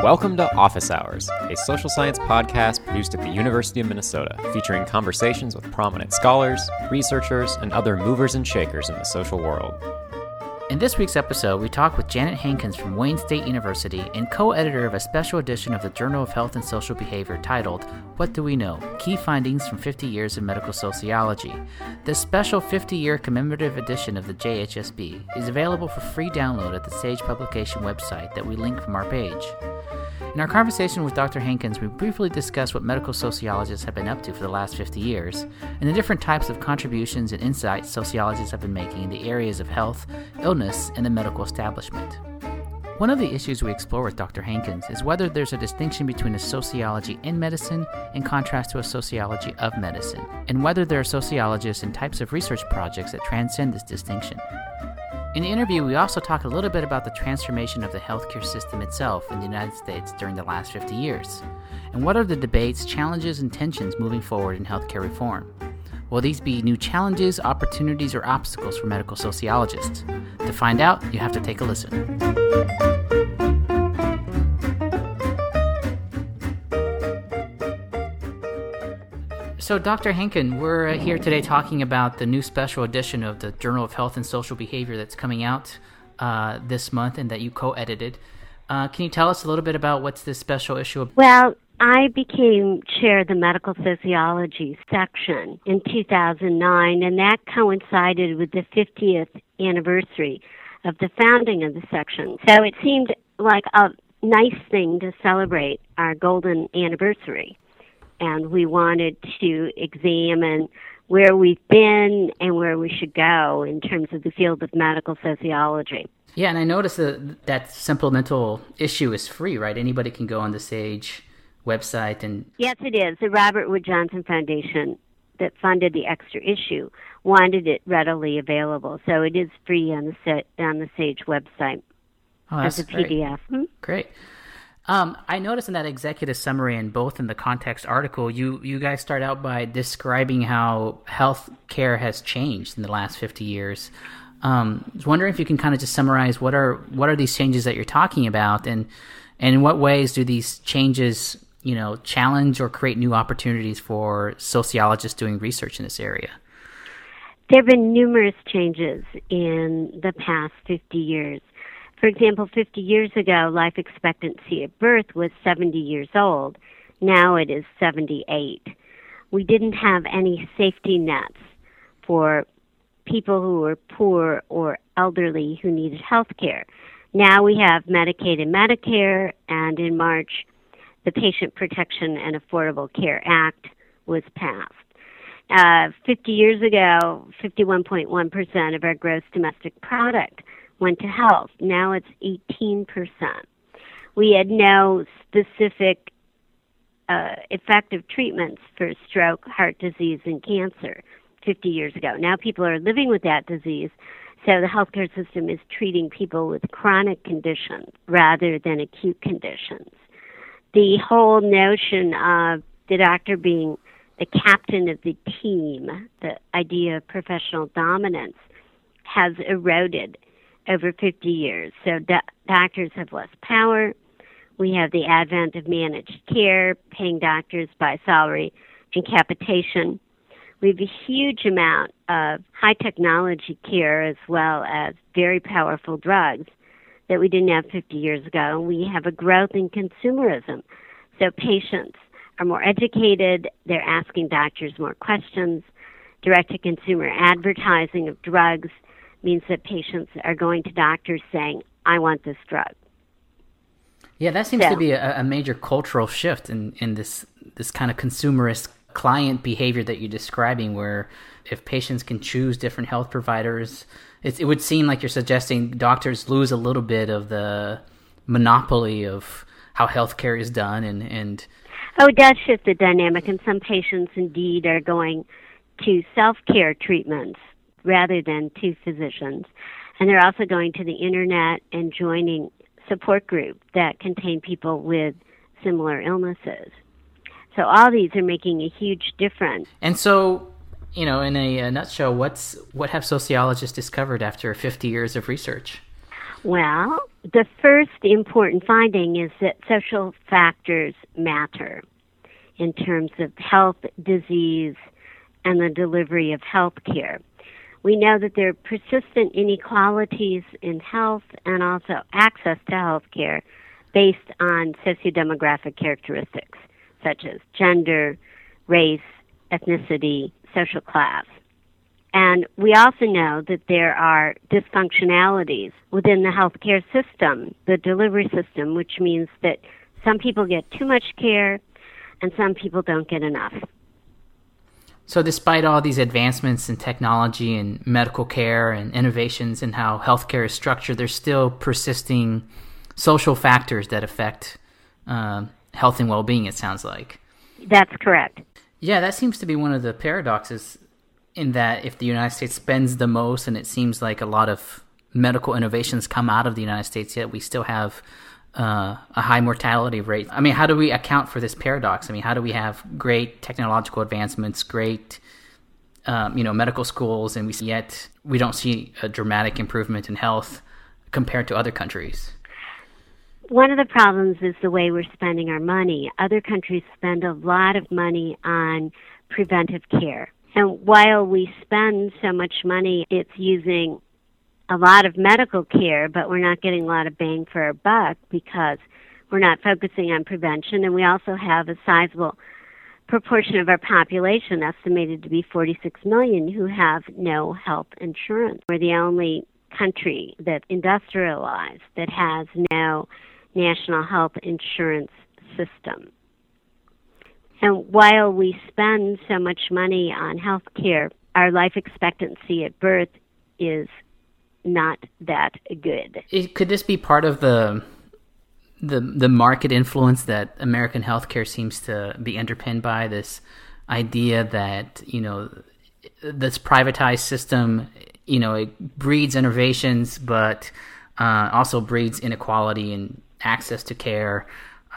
Welcome to Office Hours, a social science podcast produced at the University of Minnesota, featuring conversations with prominent scholars, researchers, and other movers and shakers in the social world. In this week's episode, we talk with Janet Hankins from Wayne State University and co-editor of a special edition of the Journal of Health and Social Behavior titled, What Do We Know? Key Findings from 50 Years of Medical Sociology. This special 50-year commemorative edition of the JHSB is available for free download at the Sage Publication website that we link from our page. In our conversation with Dr. Hankins, we briefly discussed what medical sociologists have been up to for the last 50 years, and the different types of contributions and insights sociologists have been making in the areas of health, illness, and the medical establishment. One of the issues we explore with Dr. Hankins is whether there's a distinction between a sociology in medicine in contrast to a sociology of medicine, and whether there are sociologists and types of research projects that transcend this distinction. In the interview, we also talk a little bit about the transformation of the healthcare system itself in the United States during the last 50 years, and what are the debates, challenges, and tensions moving forward in healthcare reform. Will these be new challenges, opportunities, or obstacles for medical sociologists? To find out, you have to take a listen. So, Dr. Hankins, we're here today talking about the new special edition of the Journal of Health and Social Behavior that's coming out this month and that you co-edited. Can you tell us a little bit about what's this special issue about? Well, I became chair of the medical sociology section in 2009, and that coincided with the 50th anniversary of the founding of the section. So it seemed like a nice thing to celebrate our golden anniversary. And we wanted to examine where we've been and where we should go in terms of the field of medical sociology. Yeah, and I noticed that supplemental issue is free, right? Anybody can go on the Sage website and... Yes, it is. The Robert Wood Johnson Foundation that funded the extra issue wanted it readily available. So it is free on the Sage website as a PDF. Great. I noticed in that executive summary and both in the context article, you guys start out by describing how health care has changed in the last 50 years. I was wondering if you can kind of just summarize what are these changes that you're talking about, and in what ways do these changes, challenge or create new opportunities for sociologists doing research in this area? There have been numerous changes in the past 50 years. For example, 50 years ago, life expectancy at birth was 70 years old. Now it is 78. We didn't have any safety nets for people who were poor or elderly who needed health care. Now we have Medicaid and Medicare, and in March, the Patient Protection and Affordable Care Act was passed. 50 years ago, 51.1% of our gross domestic product went to health. Now it's 18%. We had no specific effective treatments for stroke, heart disease, and cancer 50 years ago. Now people are living with that disease, so the healthcare system is treating people with chronic conditions rather than acute conditions. The whole notion of the doctor being the captain of the team, the idea of professional dominance, has eroded over 50 years. So doctors have less power. We have the advent of managed care, paying doctors by salary and capitation. We have a huge amount of high technology care as well as very powerful drugs that we didn't have 50 years ago. We have a growth in consumerism. So patients are more educated. They're asking doctors more questions. Direct-to-consumer advertising of drugs means that patients are going to doctors saying, I want this drug. Yeah, that seems to be a major cultural shift in this kind of consumerist client behavior that you're describing, where if patients can choose different health providers, it would seem like you're suggesting doctors lose a little bit of the monopoly of how healthcare is done. And Oh, it does shift the dynamic, and some patients indeed are going to self-care treatments rather than to physicians. And they're also going to the internet and joining support groups that contain people with similar illnesses. So all these are making a huge difference. And so, in a nutshell, what have sociologists discovered after 50 years of research? Well, the first important finding is that social factors matter in terms of health, disease, and the delivery of health care. We know that there are persistent inequalities in health and also access to health care based on sociodemographic characteristics such as gender, race, ethnicity, social class. And we also know that there are dysfunctionalities within the healthcare system, the delivery system, which means that some people get too much care and some people don't get enough. So despite all these advancements in technology and medical care and innovations in how healthcare is structured, there's still persisting social factors that affect health and well-being, it sounds like. That's correct. Yeah, that seems to be one of the paradoxes, in that if the United States spends the most, and it seems like a lot of medical innovations come out of the United States, yet we still have a high mortality rate. I mean, how do we account for this paradox? I mean, how do we have great technological advancements, great medical schools, and yet we don't see a dramatic improvement in health compared to other countries? One of the problems is the way we're spending our money. Other countries spend a lot of money on preventive care. And while we spend so much money, it's using a lot of medical care, but we're not getting a lot of bang for our buck because we're not focusing on prevention. And we also have a sizable proportion of our population, estimated to be 46 million, who have no health insurance. We're the only country that's industrialized that has no national health insurance system. And while we spend so much money on health care, our life expectancy at birth is not that good. Could this be part of the market influence that American healthcare seems to be underpinned by? This idea that, this privatized system, it breeds innovations, but also breeds inequality and access to care.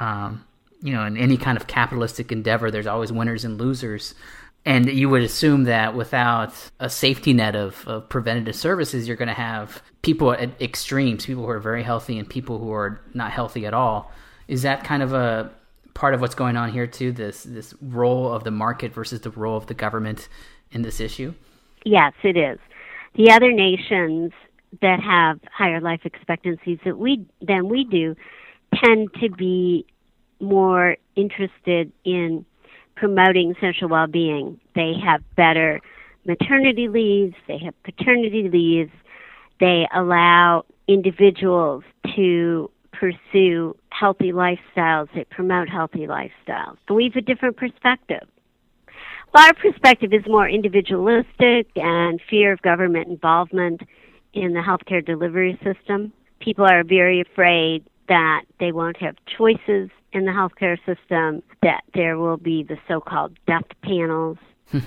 In any kind of capitalistic endeavor, there's always winners and losers. And you would assume that without a safety net of preventative services, you're going to have people at extremes, people who are very healthy and people who are not healthy at all. Is that kind of a part of what's going on here too, this role of the market versus the role of the government in this issue? Yes, it is. The other nations that have higher life expectancies than we do tend to be more interested in promoting social well-being. They have better maternity leaves, they have paternity leaves, they allow individuals to pursue healthy lifestyles, they promote healthy lifestyles. And we have a different perspective. Well, our perspective is more individualistic and fear of government involvement in the healthcare delivery system. People are very afraid that they won't have choices in the healthcare system, that there will be the so-called death panels.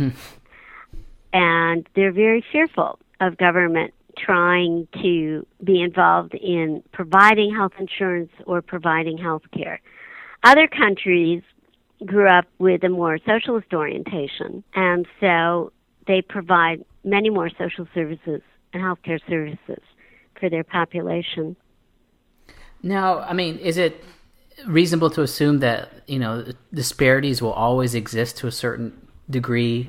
And they're very fearful of government trying to be involved in providing health insurance or providing health care. Other countries grew up with a more socialist orientation, and so they provide many more social services and healthcare services for their population. Now, I mean, is it reasonable to assume that, disparities will always exist to a certain degree?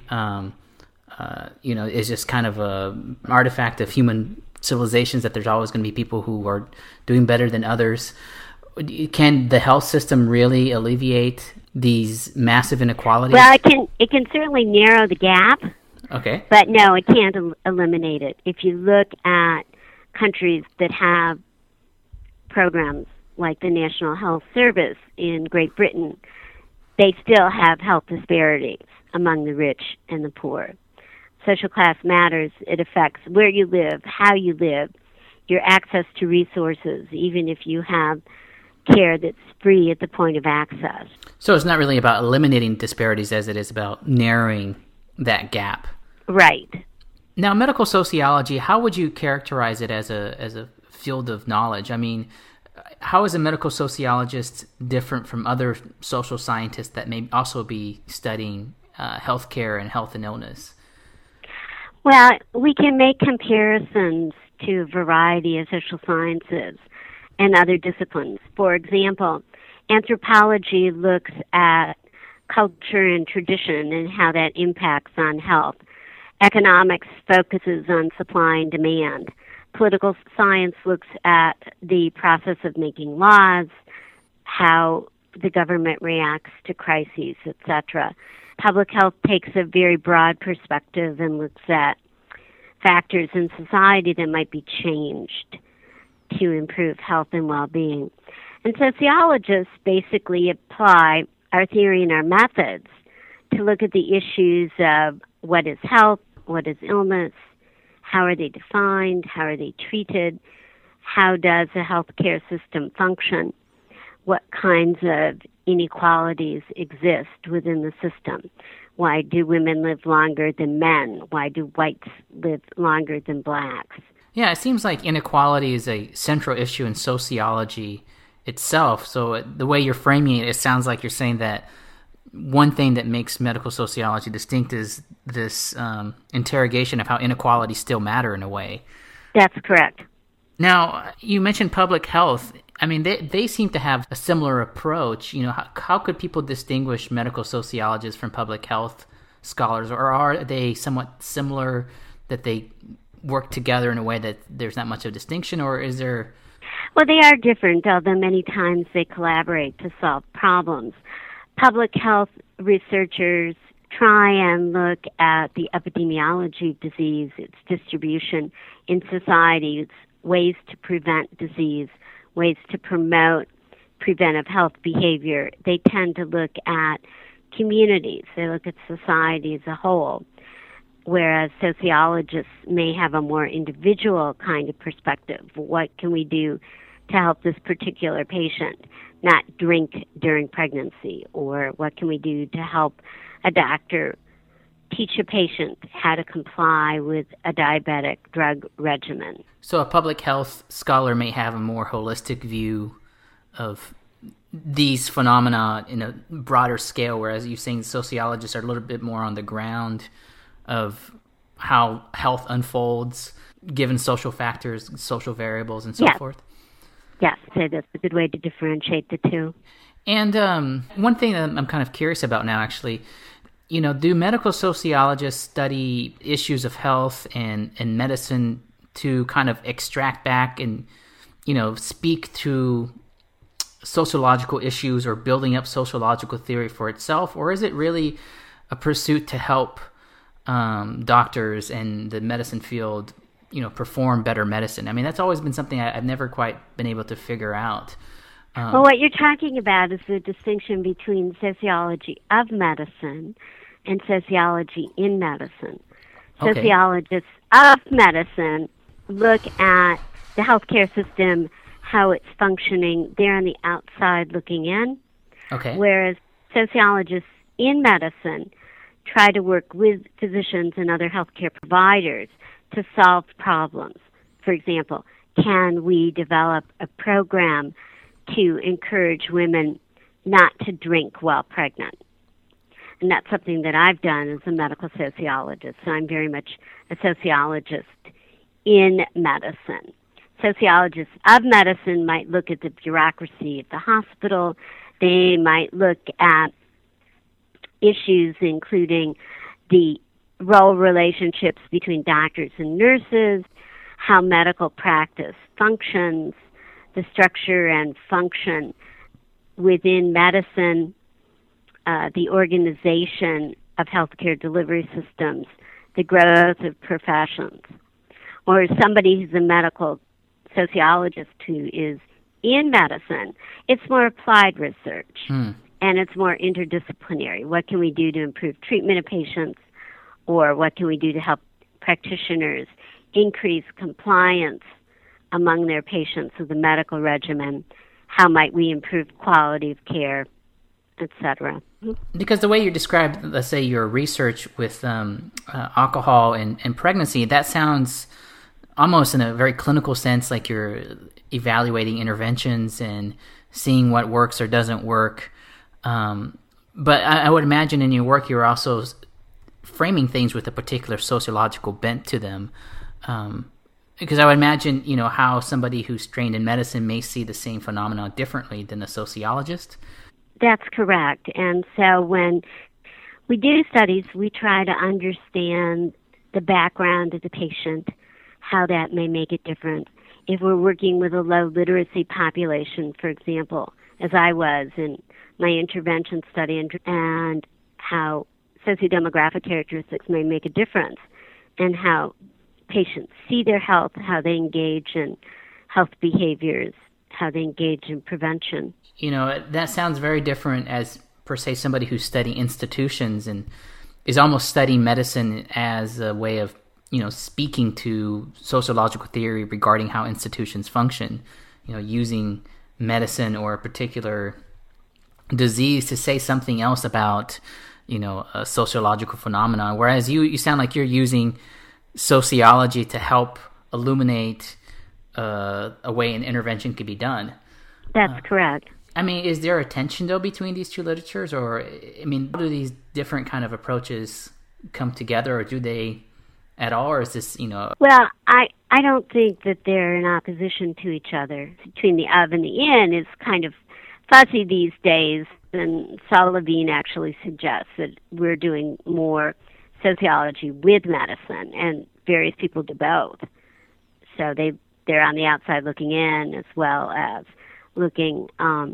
It's just kind of an artifact of human civilizations that there's always going to be people who are doing better than others. Can the health system really alleviate these massive inequalities? Well, it can certainly narrow the gap. Okay. But no, it can't eliminate it. If you look at countries that have programs like the National Health Service in Great Britain, they still have health disparities among the rich and the poor. Social class matters. It affects where you live, how you live, your access to resources, even if you have care that's free at the point of access. So it's not really about eliminating disparities as it is about narrowing that gap. Right. Now, medical sociology, how would you characterize it as a field of knowledge? I mean, how is a medical sociologist different from other social scientists that may also be studying healthcare and health and illness? Well, we can make comparisons to a variety of social sciences and other disciplines. For example, anthropology looks at culture and tradition and how that impacts on health. Economics focuses on supply and demand. Political science looks at the process of making laws, how the government reacts to crises, etc. Public health takes a very broad perspective and looks at factors in society that might be changed to improve health and well-being. And sociologists basically apply our theory and our methods to look at the issues of what is health, what is illness, how are they defined, how are they treated, how does a healthcare system function, what kinds of inequalities exist within the system. Why do women live longer than men? Why do whites live longer than blacks? Yeah, it seems like inequality is a central issue in sociology itself. So the way you're framing it, it sounds like you're saying that one thing that makes medical sociology distinct is this interrogation of how inequalities still matter in a way. That's correct. Now, you mentioned public health. I mean, they seem to have a similar approach. You know, how could people distinguish medical sociologists from public health scholars, or are they somewhat similar, that they work together in a way that there's not much of a distinction, or is there? Well, they are different, although many times they collaborate to solve problems. Public health researchers try and look at the epidemiology of disease, its distribution in society, its ways to prevent disease, ways to promote preventive health behavior. They tend to look at communities. They look at society as a whole, whereas sociologists may have a more individual kind of perspective. What can we do to help this particular patient not drink during pregnancy? Or what can we do to help a doctor teach a patient how to comply with a diabetic drug regimen? So a public health scholar may have a more holistic view of these phenomena in a broader scale, whereas you're saying sociologists are a little bit more on the ground of how health unfolds given social factors, social variables, and so forth. Yes, I'd say that's a good way to differentiate the two. And one thing that I'm kind of curious about now, actually, you know, do medical sociologists study issues of health and medicine to kind of extract back and, you know, speak to sociological issues or building up sociological theory for itself? Or is it really a pursuit to help doctors and the medicine field, you know, perform better medicine? I mean, that's always been something I've never quite been able to figure out. Well, what you're talking about is the distinction between sociology of medicine and sociology in medicine. Okay. Sociologists of medicine look at the healthcare system, how it's functioning. They're on the outside looking in. Okay. Whereas sociologists in medicine try to work with physicians and other healthcare providers to solve problems. For example, can we develop a program to encourage women not to drink while pregnant? And that's something that I've done as a medical sociologist. So I'm very much a sociologist in medicine. Sociologists of medicine might look at the bureaucracy of the hospital. They might look at issues including the role relationships between doctors and nurses, how medical practice functions, the structure and function within medicine, the organization of healthcare delivery systems, the growth of professions. Or somebody who's a medical sociologist who is in medicine, it's more applied research, and it's more interdisciplinary. What can we do to improve treatment of patients, or what can we do to help practitioners increase compliance among their patients with the medical regimen? How might we improve quality of care, etc.? Because the way you described, let's say, your research with alcohol and pregnancy, that sounds almost in a very clinical sense like you're evaluating interventions and seeing what works or doesn't work. But I would imagine in your work you're also framing things with a particular sociological bent to them. Because I would imagine, how somebody who's trained in medicine may see the same phenomenon differently than a sociologist. That's correct. And so when we do studies, we try to understand the background of the patient, how that may make it different. If we're working with a low literacy population, for example, as I was in my intervention study, and how sociodemographic characteristics may make a difference, and how patients see their health, how they engage in health behaviors, how they engage in prevention. That sounds very different as, per se, somebody who's studying institutions and is almost studying medicine as a way of, speaking to sociological theory regarding how institutions function, using medicine or a particular disease to say something else about, a sociological phenomenon. Whereas you sound like you're using sociology to help illuminate a way an intervention could be done. That's correct. Is there a tension, though, between these two literatures? Or, how do these different kind of approaches come together, or do they at all? Or is this, Well, I don't think that they're in opposition to each other. Between the of and the in is kind of fuzzy these days, and Saul Levine actually suggests that we're doing more sociology with medicine, and various people do both. So they're on the outside looking in, as well as looking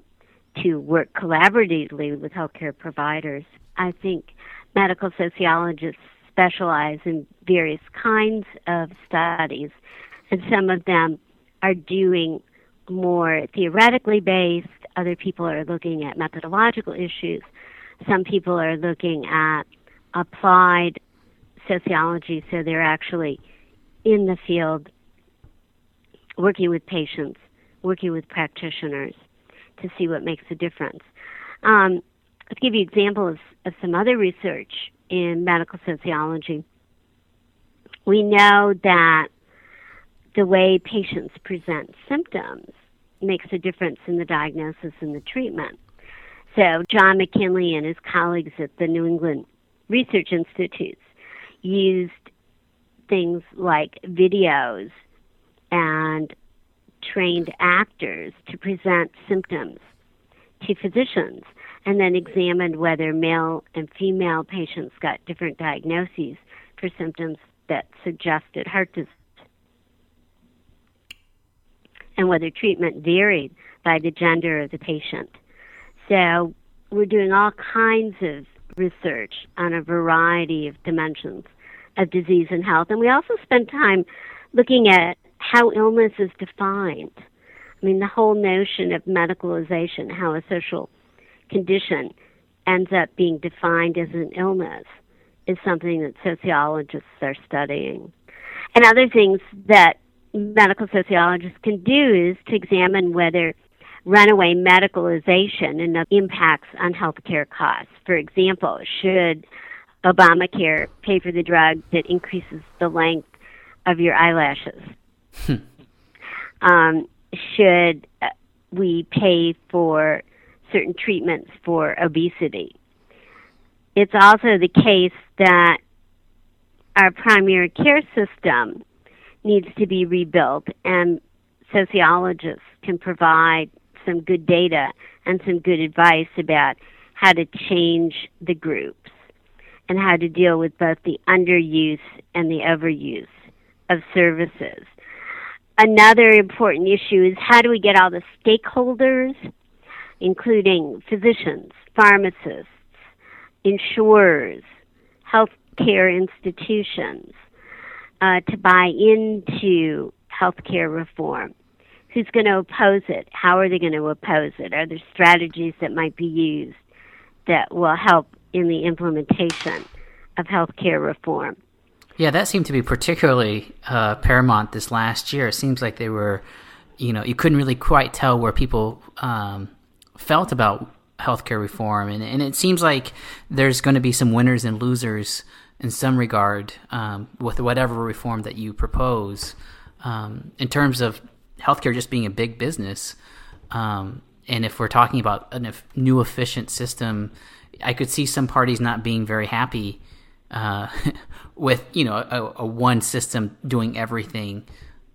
to work collaboratively with healthcare providers. I think medical sociologists specialize in various kinds of studies, and some of them are doing more theoretically based. Other people are looking at methodological issues. Some people are looking at applied sociology, so they're actually in the field working with patients, working with practitioners to see what makes a difference. Let's give you examples of some other research in medical sociology. We know that the way patients present symptoms makes a difference in the diagnosis and the treatment. So John McKinley and his colleagues at the New England Research Institutes used things like videos and trained actors to present symptoms to physicians, and then examined whether male and female patients got different diagnoses for symptoms that suggested heart disease, and whether treatment varied by the gender of the patient. So we're doing all kinds of research on a variety of dimensions of disease and health, and we also spend time looking at how illness is defined. The whole notion of medicalization, how a social condition ends up being defined as an illness, is something that sociologists are studying. And other things that medical sociologists can do is to examine whether runaway medicalization and impacts on healthcare costs. For example, should Obamacare pay for the drug that increases the length of your eyelashes? Should we pay for certain treatments for obesity? It's also the case that our primary care system needs to be rebuilt, and sociologists can provide some good data and some good advice about how to change the groups and how to deal with both the underuse and the overuse of services. Another important issue is how do we get all the stakeholders, including physicians, pharmacists, insurers, healthcare institutions, to buy into healthcare reform? Who's going to oppose it? How are they going to oppose it? Are there strategies that might be used that will help in the implementation of healthcare reform? Yeah, that seemed to be particularly paramount this last year. It seems like they were, you couldn't really quite tell where people felt about healthcare reform. And it seems like there's going to be some winners and losers in some regard with whatever reform that you propose in terms of healthcare just being a big business. And if we're talking about a new efficient system, I could see some parties not being very happy with a one system doing everything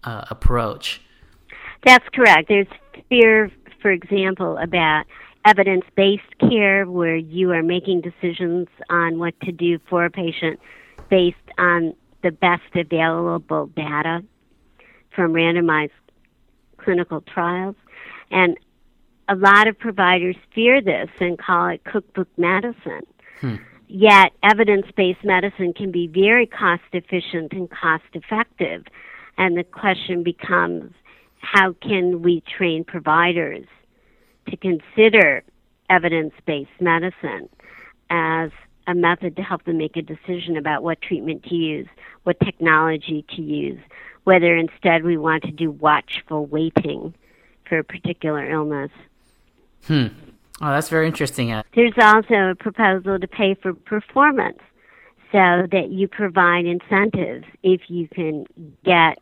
approach. That's correct. There's fear, for example, about evidence-based care where you are making decisions on what to do for a patient based on the best available data from randomized clinical trials. And a lot of providers fear this and call it cookbook medicine. Yet evidence-based medicine can be very cost-efficient and cost-effective. And the question becomes, how can we train providers to consider evidence-based medicine as a method to help them make a decision about what treatment to use, what technology to use, whether instead we want to do watchful waiting for a particular illness. Oh, that's very interesting. There's also a proposal to pay for performance so that you provide incentives if you can get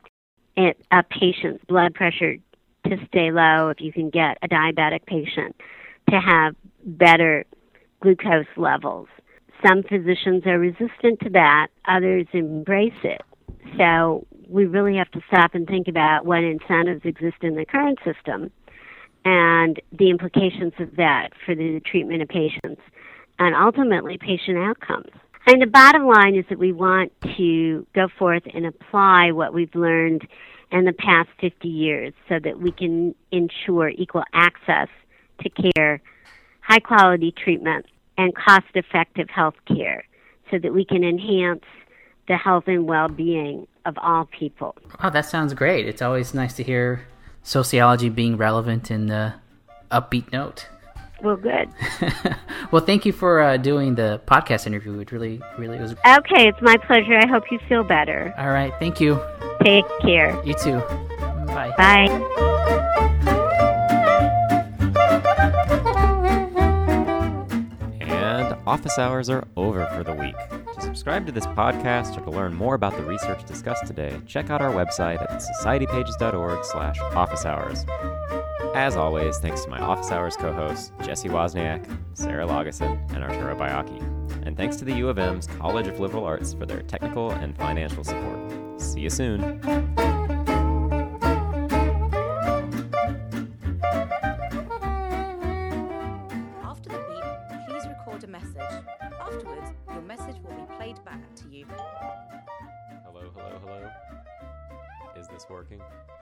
a patient's blood pressure to stay low, if you can get a diabetic patient to have better glucose levels. Some physicians are resistant to that, others embrace it. So we really have to stop and think about what incentives exist in the current system and the implications of that for the treatment of patients and ultimately patient outcomes. And the bottom line is that we want to go forth and apply what we've learned in the past 50 years so that we can ensure equal access to care, high-quality treatment, and cost-effective health care so that we can enhance the health and well-being of all people. Oh, that sounds great. It's always nice to hear sociology being relevant in the upbeat note. Well, good. Well, thank you for doing the podcast interview. It really was. Okay, it's my pleasure. I hope you feel better. All right, thank you. Take care. You too. Bye. Bye. And office hours are over for the week. To subscribe to this podcast or to learn more about the research discussed today, check out our website at societypages.org/officehours. As always, thanks to my Office Hours co-hosts, Jesse Wozniak, Sarah Lageson, and Arturo Bayaki. And thanks to the U of M's College of Liberal Arts for their technical and financial support. See you soon. After the beep, please record a message. Afterwards, your message will be played back to you. Hello? Is this working?